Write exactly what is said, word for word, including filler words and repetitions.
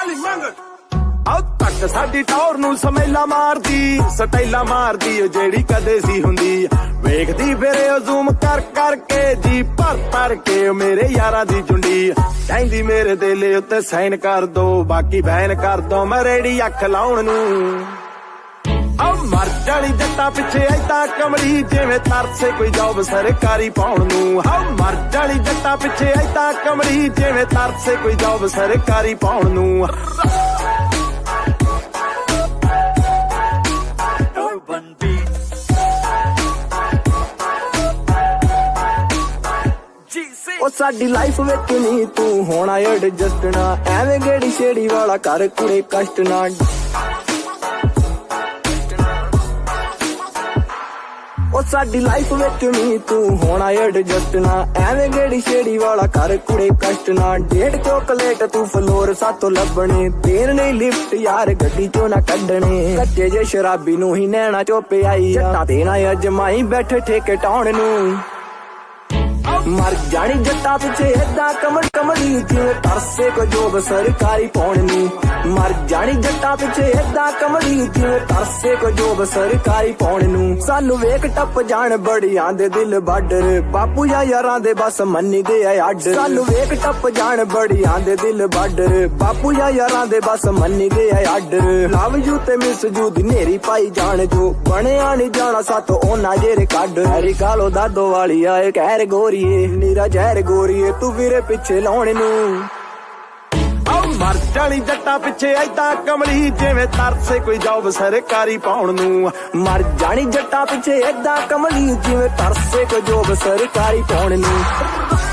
ਤੱਕ ਸਾਡੀ ਟੌਰ ਨੂੰ ਸਮੈਲਾ ਮਾਰਦੀ, ਸਟੈਲਾ ਮਾਰਦੀ ਓ ਜਿਹੜੀ ਕਦੇ ਸੀ ਹੁੰਦੀ। ਵੇਖਦੀ ਫਿਰੇ ਓ ਜ਼ੂਮ ਕਰ ਕਰਕੇ ਜੀ, ਭਰ ਭਰ ਕੇ ਮੇਰੇ ਯਾਰਾਂ ਦੀ ਚੁੰਡੀ। ਕਹਿੰਦੀ ਮੇਰੇ ਦਿਲ ਉੱਤੇ ਸਾਈਨ ਕਰ ਦੋ, ਬਾਕੀ ਬੈਨ ਕਰ ਦੋ ਮੈਂ ਰੇੜੀ ਅੱਖ ਲਾਉਣ ਨੂੰ। ਆ ਮਰ ਜਾਣੀ ਜੱਟਾਂ ਪਿੱਛੇ ਐਦਾਂ ਕਮਲੀ, ਜਿਵੇਂ ਤਰਸੇ ਕੋਈ ਜੌਬ ਸਰਕਾਰੀ ਪਾਉਣ ਨੂੰ। ਆ ਮਰ ਜਾਣੀ ਜੱਟਾਂ ਪਿੱਛੇ ਐਦਾਂ ਕਮਲੀ, ਜਿਵੇਂ ਤਰਸੇ ਕੋਈ ਜੌਬ ਸਰਕਾਰੀ ਪਾਉਣ ਨੂੰ। ਉਹ ਸਾਡੀ ਲਾਈਫ ਵਿੱਚ ਨੀ ਤੂੰ ਹੋਣਾ ਐਡਜਸਟ ਨਾ, ਐਵੇਂ ਗੇੜੀ ਛੇੜੀ ਵਾਲਾ ਕਰ ਕੁੜੇ ਕਸ਼ਟ ਨਾ। ਉਹ ਸਾਡੀ ਲਾਈਫ ਵਿੱਚ ਨੀ ਤੂੰ ਹੋਣਾ ਐਡਜਸਟ ਨਾ, ਐਵੇਂ ਗੇੜੀ ਛੇੜੀ ਵਾਲਾ ਕਰ ਕੁੜੇ ਕਸ਼ਟ ਨਾ। ਡੇਢ ਚੋਕਲੇਟ ਤੂੰ ਫਲੋਰ ਸਾਤੋਂ ਲੱਭਣੇ, ਦੇਣ ਨਹੀਂ ਲਿਫਟ ਯਾਰ ਗੱਡੀ ਚੋਂ ਨਾ ਕੱਢਣੇ। ਕੱਚੇ ਜੇ ਸ਼ਰਾਬੀ ਨੂੰ ਹੀ ਨੈਣਾ ਚੋਂ ਪਿਆਈ, ਜੱਟਾਂ ਦੇਣਾ ਅਜਮਾਈ ਬੈਠੇ ਠੇਕੇ ਟਾਉਣ ਨੂੰ। ਮਰ ਜਾਣੀ ਜੱਟਾਂ ਪਿੱਛੇ ਏਦਾਂ ਕਮੜ ਕਮੜੀ, ਜਿਵੇਂ ਤਰਸੇ ਕੋ ਜੋਬ ਸਰਕਾਰੀ ਪਾਉਣ ਨੂੰ। ਮਰ ਜਾਣੀ ਜੱਟਾਂ ਪਿੱਛੇ ਏਦਾਂ ਕਮੜੀ, ਜਿਵੇਂ ਤਰਸੇ ਕੋ ਜੋਬ ਸਰਕਾਰੀ ਪਾਉਣ ਨੂੰ। ਸਾਨੂੰ ਵੇਖ ਟੱਪ ਜਾਣ ਬੜੀਆਂ ਦੇ ਦਿਲ ਬਾਡਰ, ਬਾਪੂ ਜਾਂ ਯਾਰਾਂ ਦੇ ਬਸ ਮੰਨੀ ਦੇ ਆ ਅੱਡ। ਸਾਨੂੰ ਵੇਖ ਟੱਪ ਜਾਣ ਬੜੀਆਂ ਦੇ ਦਿਲ ਬਾਡਰ, ਬਾਪੂ ਜਾਂ ਯਾਰਾਂ ਦੇ ਬਸ ਮੰਨੀ ਦੇ ਆ ਅੱਡ। ਲਵ ਯੂ ਤੇ ਮਿਸ ਯੂ ਦੀ ਨੇਰੀ ਪਾਈ ਜਾਣ, ਜੋ ਬਣਿਆ ਨੀ ਜਾਣਾ ਸਾਤੋਂ ਉਹਨਾਂ ਜਿਹੜੇ ਕੱਢ। ਹੈਰੀ ਕਾਲੋ ਦਾਦੋ ਵਾਲੀ ਆਏ ਕਹਿਰ ਗੋਰੀਏ, ਨੀਰਾ ਜ਼ਹਿਰ ਗੋਰੀਏ ਤੂੰ ਵੀਰੇ ਪਿੱਛੇ ਲਾਉਣ ਨੂੰ। ਆ ਮਰ ਜਾਣੀ ਜੱਟਾਂ ਪਿੱਛੇ ਐਦਾਂ ਕਮਲੀ, ਜਿਵੇਂ ਤਰਸੇ ਕੋਈ ਜੌਬ ਸਰਕਾਰੀ ਪਾਉਣ ਨੂੰ। ਮਰ ਜਾਣੀ ਜੱਟਾਂ ਪਿੱਛੇ ਏਦਾਂ ਕਮਲੀ, ਜਿਵੇਂ ਤਰਸੇ ਕੋਈ ਜੌਬ ਸਰਕਾਰੀ ਪਾਉਣ ਨੂੰ।